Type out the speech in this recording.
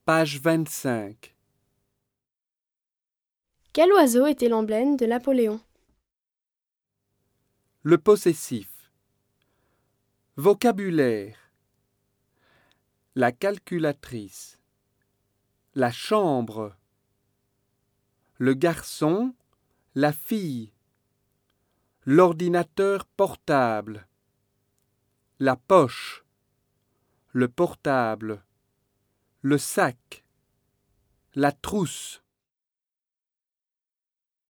Page 25. Quel oiseau était l'emblème de Napoléon? Le possessif. Vocabulaire. La calculatrice. La chambre. Le garçon. La fille. L'ordinateur portable. La poche. Le portable. Le sac. La trousse.